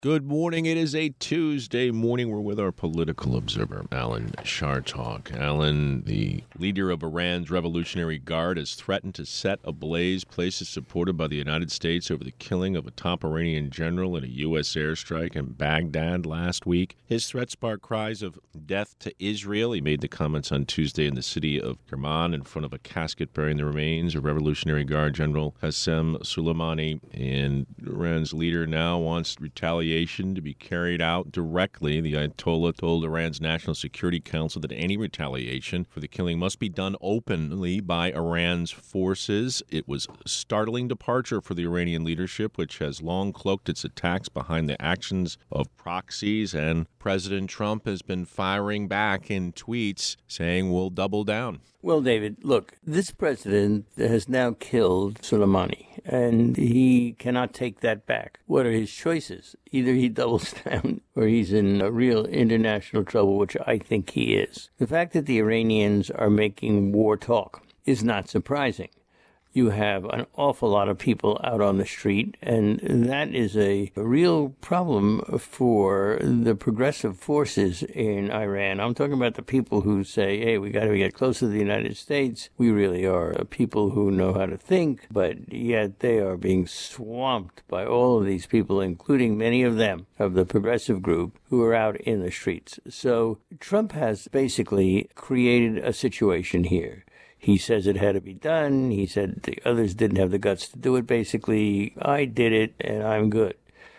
Good morning. It is a Tuesday morning. We're with our political observer, Alan Chartock. Alan, the leader of Iran's Revolutionary Guard, has threatened to set ablaze places supported by the United States over the killing of a top Iranian general in a U.S. airstrike in Baghdad last week. His threat sparked cries of death to Israel. He made the comments on Tuesday in the city of Kerman in front of a casket bearing the remains of Revolutionary Guard General Qasem Soleimani. And Iran's leader now wants retaliation to be carried out directly. The Ayatollah told Iran's National Security Council that any retaliation for the killing must be done openly by Iran's forces. It was a startling departure for the Iranian leadership, which has long cloaked its attacks behind the actions of proxies, and President Trump has been firing back in tweets saying we'll double down. Well, David, look, this president has now killed Soleimani, and he cannot take that back. What are his choices? Either he doubles down or he's in real international trouble, which I think he is. The fact that the Iranians are making war talk is not surprising. You have an awful lot of people out on the street, and that is a real problem for the progressive forces in Iran. I'm talking about the people who say, hey, we got to get closer to the United States. We really are people who know how to think, but yet they are being swamped by all of these people, including many of them of the progressive group who are out in the streets. So Trump has basically created a situation here. He says it had to be done. He said the others didn't have the guts to do it. Basically, I did it and I'm good.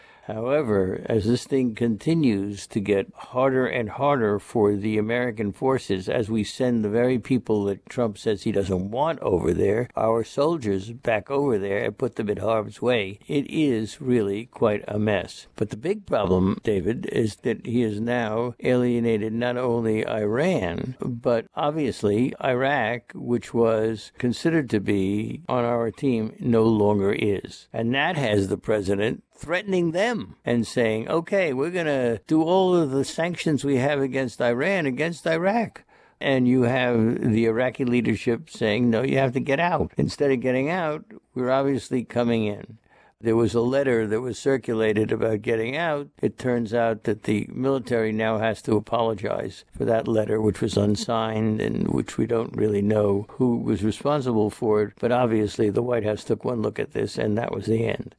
However, as this thing continues to get harder and harder for the American forces, as we send the very people that Trump says he doesn't want over there, our soldiers back over there and put them in harm's way, it is really quite a mess. But the big problem, David, is that he has now alienated not only Iran, but obviously Iraq, which was considered to be on our team, no longer is. And that has the president threatening them and saying, okay, we're going to do all of the sanctions we have against Iran against Iraq. And you have the Iraqi leadership saying, no, you have to get out. Instead of getting out, we're obviously coming in. There was a letter that was circulated about getting out. It turns out that the military now has to apologize for that letter, which was unsigned and which we don't really know who was responsible for it. But obviously the White House took one look at this, and that was the end.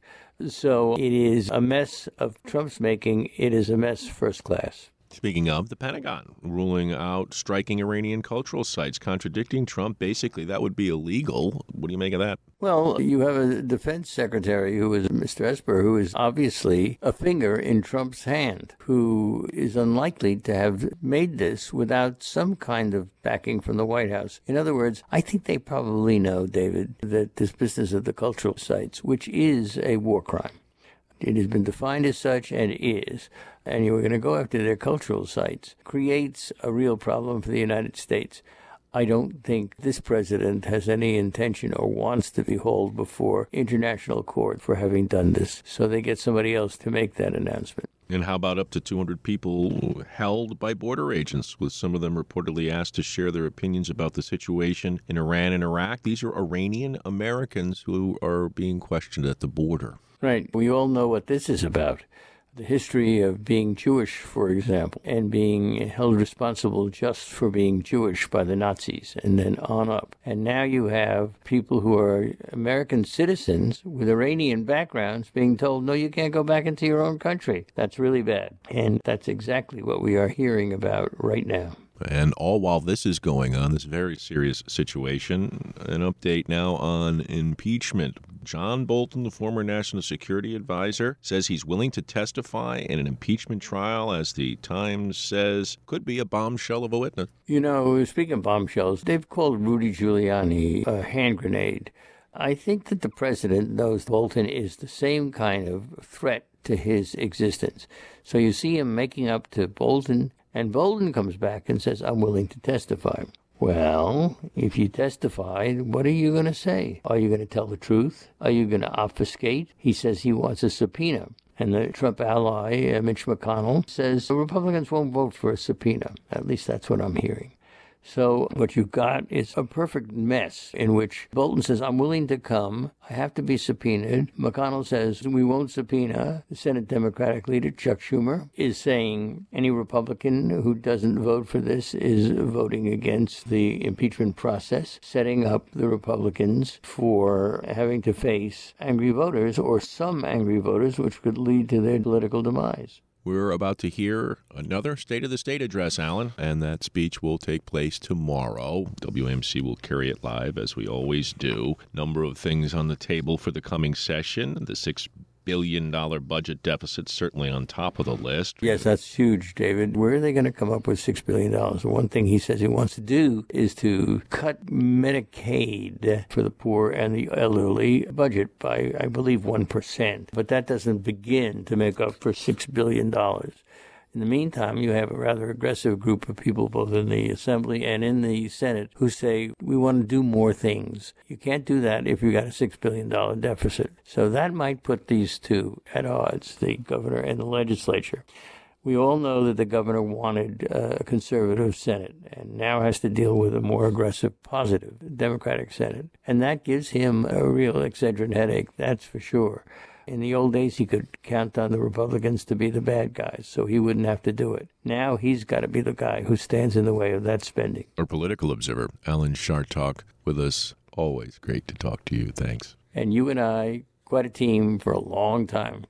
So it is a mess of Trump's making. It is a mess first class. Speaking of, the Pentagon ruling out striking Iranian cultural sites, contradicting Trump. Basically, that would be illegal. What do you make of that? Well, you have a defense secretary who is Mr. Esper, who is obviously a finger in Trump's hand, who is unlikely to have made this without some kind of backing from the White House. In other words, I think they probably know, David, that this business of the cultural sites, which is a war crime, it has been defined as such and is, and you were going to go after their cultural sites, creates a real problem for the United States. I don't think this president has any intention or wants to be hauled before international court for having done this. So they get somebody else to make that announcement. And how about up to 200 people held by border agents, with some of them reportedly asked to share their opinions about the situation in Iran and Iraq? These are Iranian Americans who are being questioned at the border. Right. We all know what this is about. The history of being Jewish, for example, and being held responsible just for being Jewish by the Nazis, and then on up. And now you have people who are American citizens with Iranian backgrounds being told, no, you can't go back into your own country. That's really bad. And that's exactly what we are hearing about right now. And all while this is going on, this very serious situation, an update now on impeachment. John Bolton, the former National Security Advisor, says he's willing to testify in an impeachment trial, as the Times says, could be a bombshell of a witness. You know, speaking of bombshells, they've called Rudy Giuliani a hand grenade. I think that the president knows Bolton is the same kind of threat to his existence. So you see him making up to Bolton, and Bolton comes back and says, I'm willing to testify. Well, if you testify, what are you going to say? Are you going to tell the truth? Are you going to obfuscate? He says he wants a subpoena. And the Trump ally, Mitch McConnell, says the Republicans won't vote for a subpoena. At least that's what I'm hearing. So what you've got is a perfect mess in which Bolton says, I'm willing to come. I have to be subpoenaed. McConnell says, we won't subpoena. The Senate Democratic leader, Chuck Schumer, is saying any Republican who doesn't vote for this is voting against the impeachment process, setting up the Republicans for having to face angry voters or some angry voters, which could lead to their political demise. We're about to hear another State of the State address, Alan, and that speech will take place tomorrow. WMC will carry it live, as we always do. Number of things on the table for the coming session. The $6 billion budget deficit certainly on top of the list. Yes, that's huge, David. Where are they going to come up with $6 billion? One thing he says he wants to do is to cut Medicaid for the poor and the elderly budget by, I believe, 1%. But that doesn't begin to make up for $6 billion. In the meantime, you have a rather aggressive group of people, both in the Assembly and in the Senate, who say, we want to do more things. You can't do that if you've got a $6 billion deficit. So that might put these two at odds, the governor and the legislature. We all know that the governor wanted a conservative Senate and now has to deal with a more aggressive, positive Democratic Senate. And that gives him a real Excedrin headache, that's for sure. In the old days, he could count on the Republicans to be the bad guys, so he wouldn't have to do it. Now he's got to be the guy who stands in the way of that spending. Our political observer, Alan Chartock, with us. Always great to talk to you. Thanks. And you and I, quite a team for a long time.